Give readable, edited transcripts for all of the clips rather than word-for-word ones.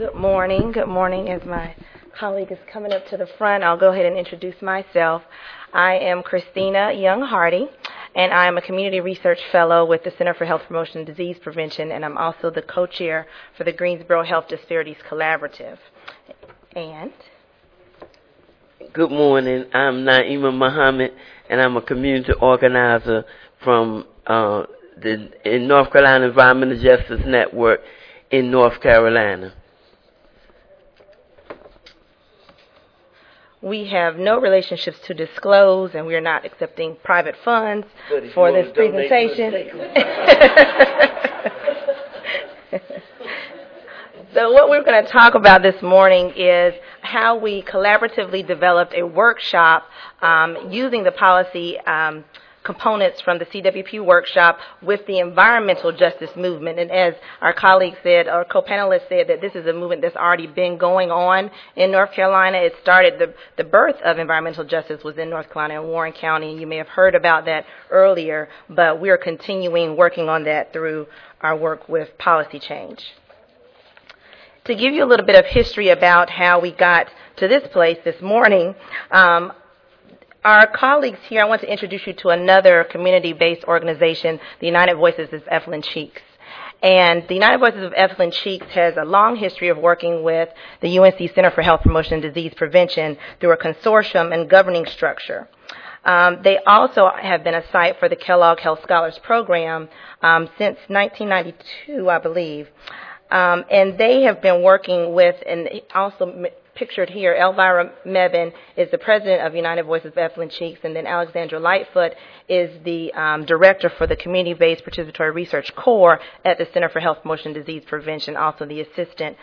Good morning. Good morning. As my colleague is coming up to the front, I'll go ahead and introduce myself. I am Christina Young Hardy, and I am a Community Research Fellow with the Center for Health Promotion and Disease Prevention, and I'm also the co-chair for the Greensboro Health Disparities Collaborative. And good morning. I'm Naima Muhammad, and I'm a community organizer from in North Carolina Environmental Justice Network in North Carolina. We have no relationships to disclose, and we are not accepting private funds for this presentation. So what we're going to talk about this morning is how we collaboratively developed a workshop using the policy components from the CWP workshop with the environmental justice movement. And as our colleague said, our co-panelists said, that this is a movement that's already been going on in North Carolina. It started, the birth of environmental justice was in North Carolina and Warren County. You may have heard about that earlier, but we're continuing working on that through our work with policy change. To give you a little bit of history about how we got to this place this morning, our colleagues here, I want to introduce you to another community-based organization, the United Voices of Evelyn Cheeks. And the United Voices of Evelyn Cheeks has a long history of working with the UNC Center for Health Promotion and Disease Prevention through a consortium and governing structure. They also have been a site for the Kellogg Health Scholars Program since 1992, I believe. And they have been working with, and also pictured here, Elvira Mebane is the president of United Voices of Evelyn Cheeks, and then Alexandra Lightfoot is the director for the Community-Based Participatory Research Core at the Center for Health Promotion and Disease Prevention, also the assistant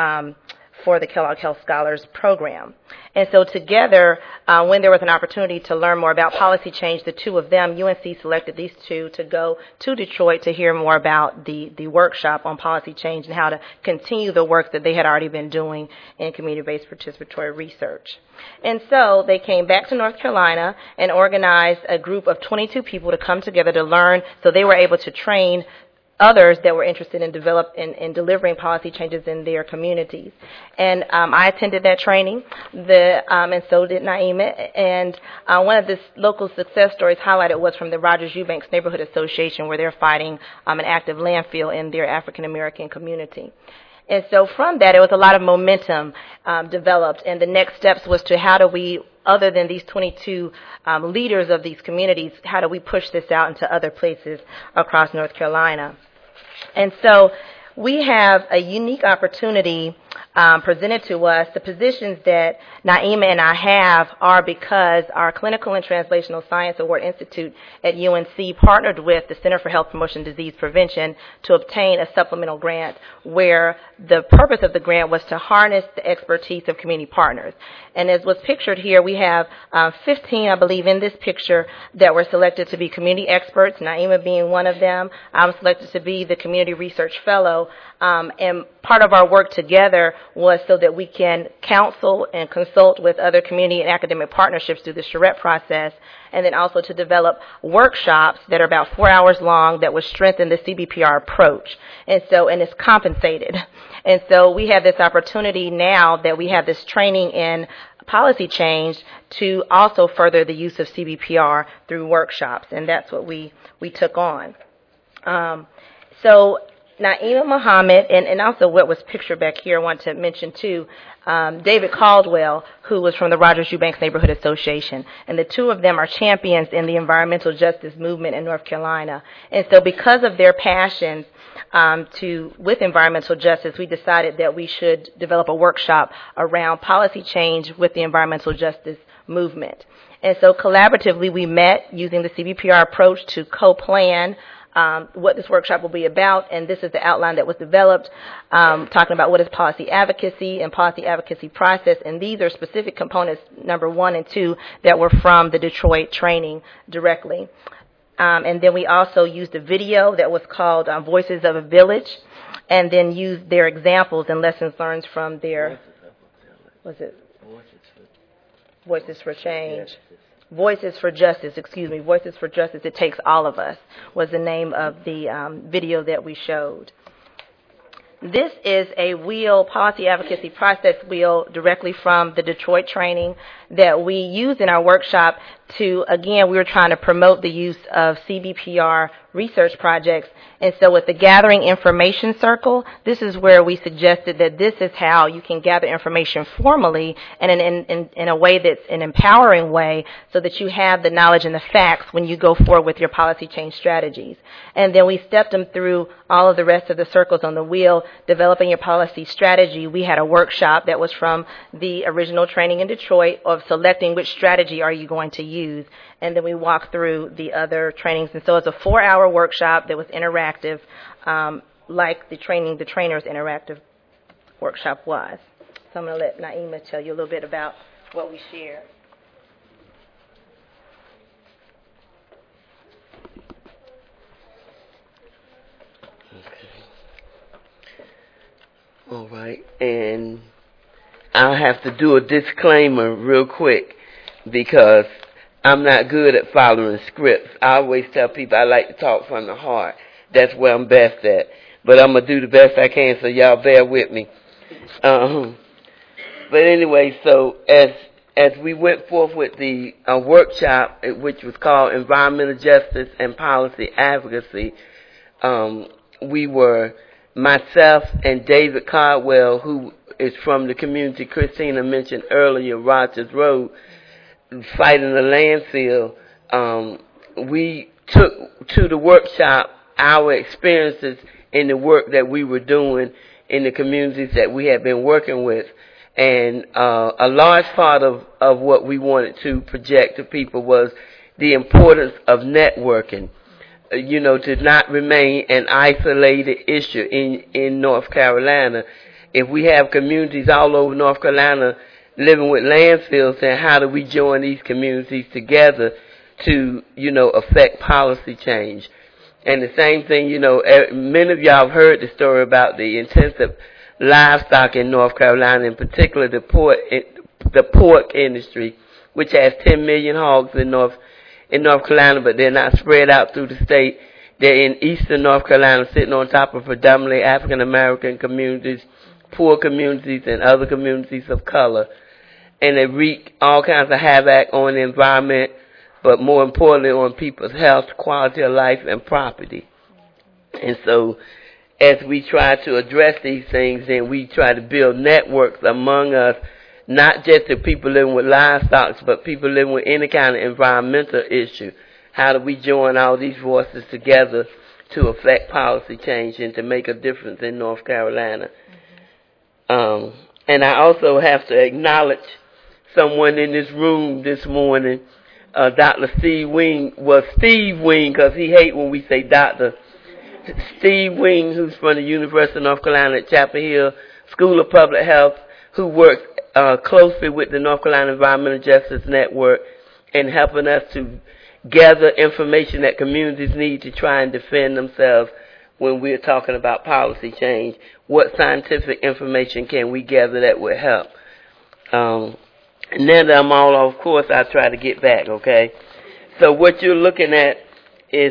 for the Kellogg Health Scholars Program. And so together, when there was an opportunity to learn more about policy change, the two of them, UNC selected these two to go to Detroit to hear more about the workshop on policy change and how to continue the work that they had already been doing in community-based participatory research. And so they came back to North Carolina and organized a group of 22 people to come together to learn, so they were able to train others that were interested in delivering policy changes in their communities. And I attended that training, and so did Naima. And one of the local success stories highlighted was from the Rogers Eubanks Neighborhood Association, where they're fighting an active landfill in their African American community. And so from that, it was a lot of momentum developed, and the next steps was to how do we, other than these 22 leaders of these communities, how do we push this out into other places across North Carolina? And so we have a unique opportunity presented to us. The positions that Naima and I have are because our Clinical and Translational Science Award Institute at UNC partnered with the Center for Health Promotion and Disease Prevention to obtain a supplemental grant where the purpose of the grant was to harness the expertise of community partners. And as was pictured here, we have 15, I believe, in this picture that were selected to be community experts, Naima being one of them. I was selected to be the Community Research Fellow. And part of our work together was so that we can counsel and consult with other community and academic partnerships through the charrette process, and then also to develop workshops that are about 4 hours long that would strengthen the CBPR approach. And it's compensated. And so we have this opportunity now that we have this training in policy change to also further the use of CBPR through workshops, and that's what we took on. So Naima Muhammad, and also what was pictured back here, I want to mention too, David Caldwell, who was from the Rogers Eubanks Neighborhood Association. And the two of them are champions in the environmental justice movement in North Carolina. And so because of their passions with environmental justice, we decided that we should develop a workshop around policy change with the environmental justice movement. And so collaboratively we met using the CBPR approach to co-plan what this workshop will be about, and this is the outline that was developed, talking about what is policy advocacy and policy advocacy process, and these are specific components, number 1 and 2, that were from the Detroit training directly. And then we also used a video that was called Voices of a Village, and then used their examples and lessons learned from their, Voices for Change. Voices for Justice, Voices for Justice, It Takes All of Us was the name of the video that we showed. This is a wheel, policy advocacy process wheel, directly from the Detroit training that we use in our workshop to, again, we were trying to promote the use of CBPR research projects. And so with the Gathering Information Circle, this is where we suggested that this is how you can gather information formally and in a way that's an empowering way so that you have the knowledge and the facts when you go forward with your policy change strategies. And then we stepped them through all of the rest of the circles on the wheel, developing your policy strategy. We had a workshop that was from the original training in Detroit of selecting which strategy are you going to use. And then we walked through the other trainings. And so it's a 4-hour workshop that was interactive, like the trainer's interactive workshop was. So I'm going to let Naima tell you a little bit about what we shared. All right, and I'll have to do a disclaimer real quick because I'm not good at following scripts. I always tell people I like to talk from the heart. That's where I'm best at. But I'm going to do the best I can, so y'all bear with me. But anyway, so as we went forth with the workshop, which was called Environmental Justice and Policy Advocacy, we were myself and David Caldwell, who is from the community Christina mentioned earlier, Rogers Road, fighting the landfill. We took to the workshop our experiences in the work that we were doing in the communities that we had been working with. And a large part of what we wanted to project to people was the importance of networking. To not remain an isolated issue in North Carolina. If we have communities all over North Carolina living with landfills, then how do we join these communities together to, affect policy change? And the same thing, many of y'all have heard the story about the intensive livestock in North Carolina, in particular the pork industry, which has 10 million hogs in North Carolina, but they're not spread out through the state. They're in eastern North Carolina, sitting on top of predominantly African American communities, poor communities, and other communities of color. And they wreak all kinds of havoc on the environment, but more importantly on people's health, quality of life, and property. And so as we try to address these things, then we try to build networks among us, not just the people living with livestock, but people living with any kind of environmental issue. How do we join all these voices together to affect policy change and to make a difference in North Carolina? And I also have to acknowledge someone in this room this morning, Dr. Steve Wing. Well, Steve Wing, because he hates when we say doctor. Steve Wing, who's from the University of North Carolina at Chapel Hill School of Public Health, who works closely with the North Carolina Environmental Justice Network in helping us to gather information that communities need to try and defend themselves when we're talking about policy change. What scientific information can we gather that would help? And now that I'm all off course, I'll try to get back, okay? So what you're looking at is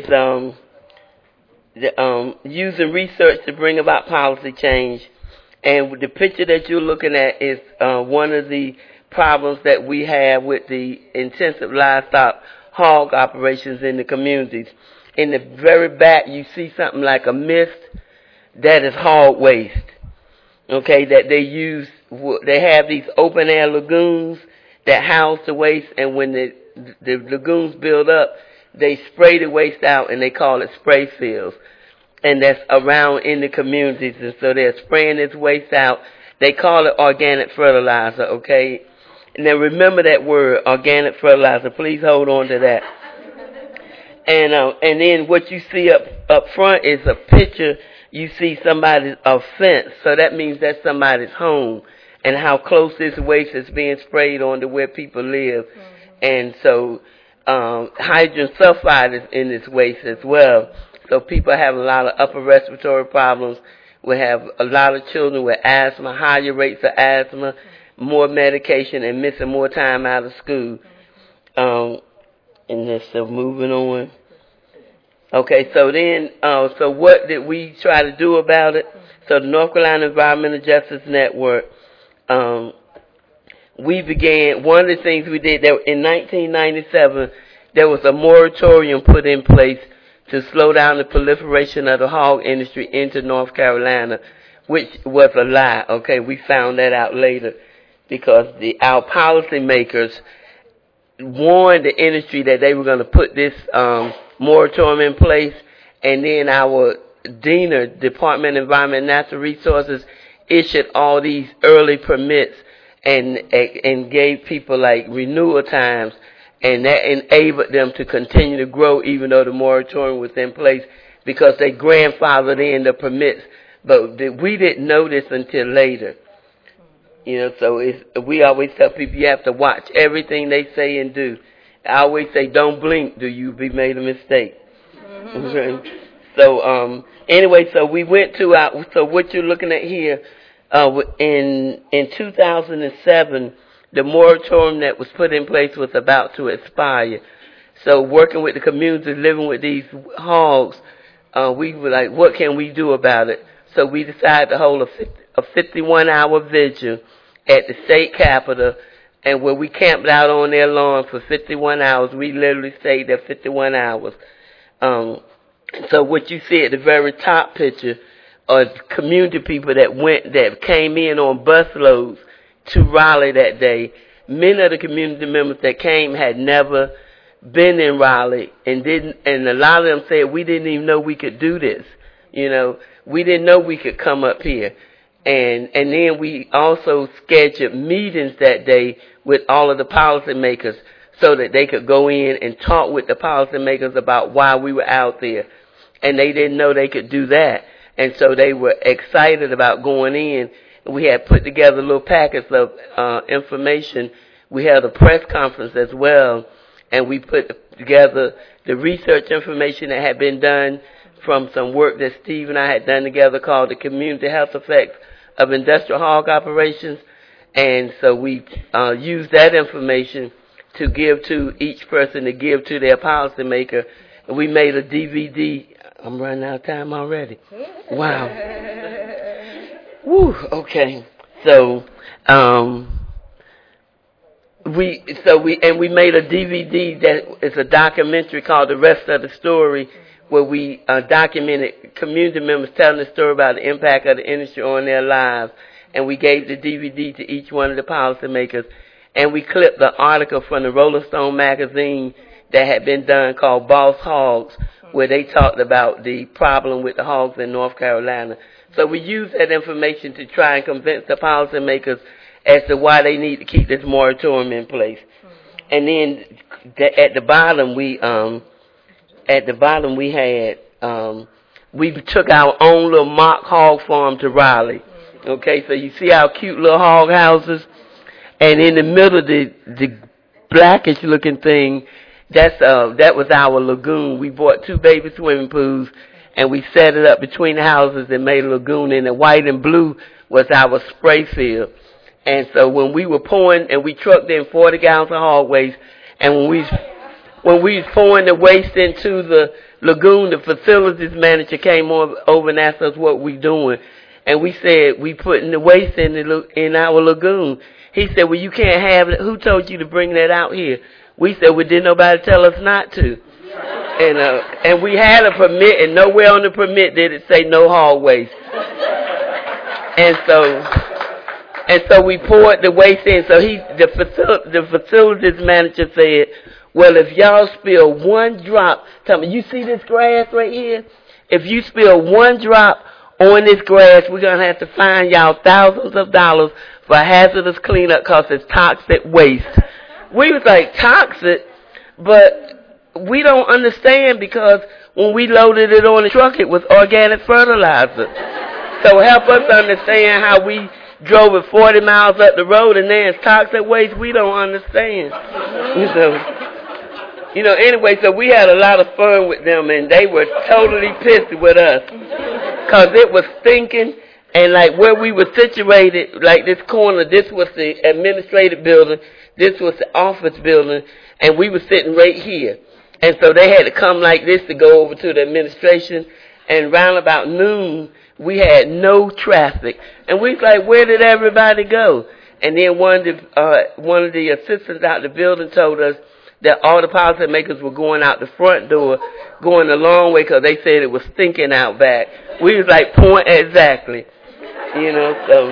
using research to bring about policy change. And the picture that you're looking at is one of the problems that we have with the intensive livestock hog operations in the communities. In the very back, you see something like a mist. That is hog waste, okay, that they use. They have these open-air lagoons that house the waste, and when the lagoons build up, they spray the waste out, and they call it spray fields. And that's around in the communities, and so they're spraying this waste out. They call it organic fertilizer, okay? Now remember that word, organic fertilizer. Please hold on to that. And then what you see up front is a picture. You see somebody's fence, so that means that's somebody's home, and how close this waste is being sprayed on to where people live. And so hydrogen sulfide is in this waste as well. So people have a lot of upper respiratory problems. We have a lot of children with asthma, higher rates of asthma, more medication, and missing more time out of school. And then so moving on. Okay, so then, so what did we try to do about it? So the North Carolina Environmental Justice Network, we began, one of the things we did, that in 1997, there was a moratorium put in place to slow down the proliferation of the hog industry into North Carolina, which was a lie, okay? We found that out later because our policymakers warned the industry that they were going to put this moratorium in place, and then our DENR, Department of Environment and Natural Resources, issued all these early permits and gave people like renewal times, and that enabled them to continue to grow even though the moratorium was in place because they grandfathered in the permits. But we didn't know this until later. You know, so we always tell people you have to watch everything they say and do. I always say, don't blink, do you be made a mistake. Okay. So anyway, so we went to so what you're looking at here, in 2007, the moratorium that was put in place was about to expire. So working with the community, living with these hogs, we were like, what can we do about it? So we decided to hold a 51-hour vigil at the state capitol, and where we camped out on their lawn for 51 hours. We literally stayed there 51 hours. So what you see at the very top picture are community people that came in on bus loads to Raleigh that day. Many of the community members that came had never been in Raleigh and a lot of them said, we didn't even know we could do this. You know, we didn't know we could come up here. And then we also scheduled meetings that day with all of the policymakers so that they could go in and talk with the policymakers about why we were out there. And they didn't know they could do that. And so they were excited about going in. We had put together little packets of information. We had a press conference as well. And we put together the research information that had been done from some work that Steve and I had done together called the Community Health Effects of Industrial Hog Operations. And so we used that information to give to each person to give to their policymaker. And we made a DVD. I'm running out of time already. Wow. Woo, okay. So, we made a DVD that is a documentary called The Rest of the Story, where we documented community members telling the story about the impact of the industry on their lives. And we gave the DVD to each one of the policymakers. And we clipped the article from the Rolling Stone magazine that had been done called Boss Hogs, where they talked about the problem with the hogs in North Carolina. So we used that information to try and convince the policymakers as to why they need to keep this moratorium in place. And then at the bottom we took our own little mock hog farm to Raleigh. Okay, so you see our cute little hog houses, and in the middle the blackish looking thing, that was our lagoon. We bought 2 baby swimming pools and we set it up between the houses and made a lagoon, and the white and blue was our spray field. And so when we were pouring, and we trucked in 40 gallons of hog waste, and when we was pouring the waste into the lagoon, the facilities manager came over and asked us what we doing. And we said, we putting the waste in our lagoon. He said, well, you can't have it. Who told you to bring that out here? We said, well, didn't nobody tell us not to. And we had a permit, and nowhere on the permit did it say no hog waste. And so we poured the waste in. So the facilities manager said, well, if y'all spill one drop, tell me, you see this grass right here? If you spill one drop on this grass, we're going to have to fine y'all thousands of dollars for hazardous cleanup because it's toxic waste. We was like, toxic? But we don't understand, because when we loaded it on the truck, it was organic fertilizer. So help us understand how we drove it 40 miles up the road and then it's toxic waste. We don't understand. Anyway, so we had a lot of fun with them, and they were totally pissed with us because it was stinking. And like where we were situated, like this corner, this was the administrative building, this was the office building, and we were sitting right here. And so they had to come like this to go over to the administration. And round about noon, we had no traffic. And we was like, where did everybody go? And then one of the assistants out the building told us that all the policymakers were going out the front door, going the long way because they said it was stinking out back. We was like, point exactly. You know, so.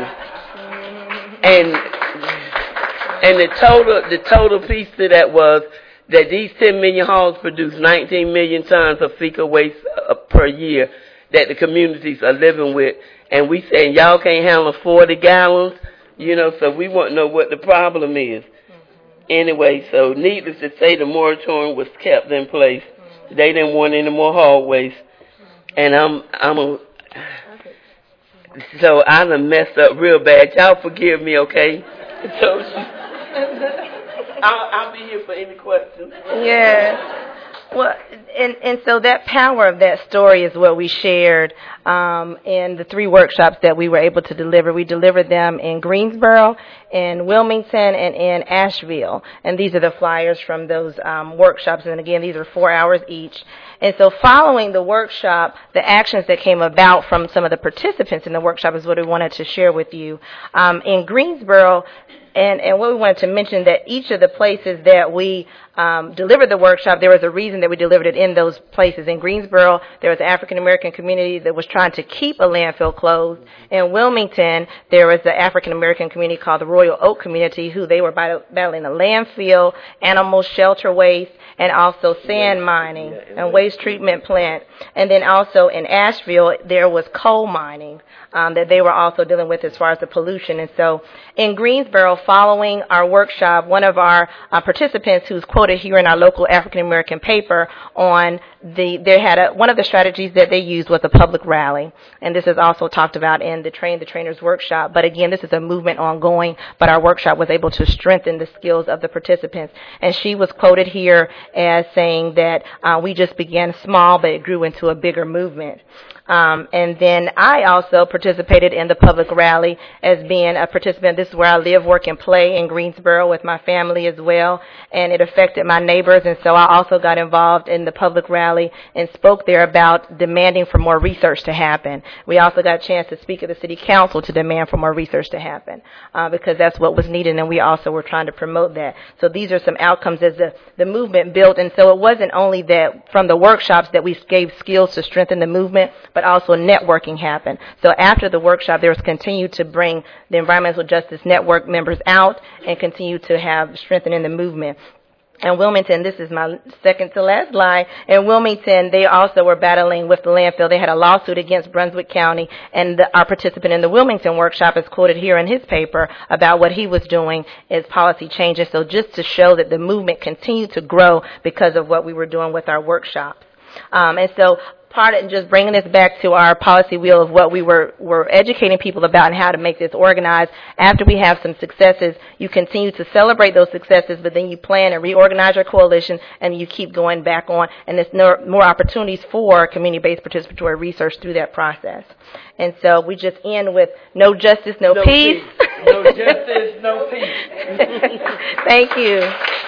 And the total piece to that was that these 10 million hogs produce 19 million tons of fecal waste per year that the communities are living with. And we saying y'all can't handle 40 gallons, you know, so we want to know what the problem is. Anyway, so needless to say, the moratorium was kept in place. They didn't want any more hog waste. And so I done messed up real bad. Y'all forgive me, okay? So I'll be here for any questions. Yeah. Well, and so that power of that story is what we shared in the 3 workshops that we were able to deliver. We delivered them in Greensboro, in Wilmington, and in Asheville. And these are the flyers from those workshops. And again, these are 4 hours each. And so following the workshop, the actions that came about from some of the participants in the workshop is what we wanted to share with you. In Greensboro, and what we wanted to mention that each of the places that we delivered the workshop, there was a reason that we delivered it in those places. In Greensboro, there was an African-American community that was trying to keep a landfill closed. In Wilmington, there was the African-American community called the Royal Oak Community, who they were battling a landfill, animal shelter waste, and also sand mining and waste treatment plant. And then also in Asheville, there was coal mining that they were also dealing with as far as the pollution. And so in Greensboro, following our workshop, one of our participants who's quoted here in our local African-American paper on one of the strategies that they used was a public rally. And this is also talked about in the Train the Trainers workshop. But again, this is a movement ongoing, but our workshop was able to strengthen the skills of the participants. And she was quoted here as saying that we just began small, but it grew into a bigger movement. And then I also participated in the public rally as being a participant. This is where I live, work, and play in Greensboro with my family as well. And it affected my neighbors. And so I also got involved in the public rally and spoke there about demanding for more research to happen. We also got a chance to speak at the city council to demand for more research to happen because that's what was needed. And we also were trying to promote that. So these are some outcomes as the movement built. And so it wasn't only that from the workshops that we gave skills to strengthen the movement, but also networking happened. So after the workshop, there was continued to bring the Environmental Justice Network members out and continue to have strengthening the movement. In Wilmington, this is my second to last slide. In Wilmington, they also were battling with the landfill. They had a lawsuit against Brunswick County, and our participant in the Wilmington workshop is quoted here in his paper about what he was doing as policy changes. So just to show that the movement continued to grow because of what we were doing with our workshops. And so part of just bringing this back to our policy wheel of what we were educating people about and how to make this organized. After we have some successes, you continue to celebrate those successes, but then you plan and reorganize your coalition, and you keep going back on, and there's more opportunities for community-based participatory research through that process. And so we just end with no justice, no peace. No justice, no peace. Thank you.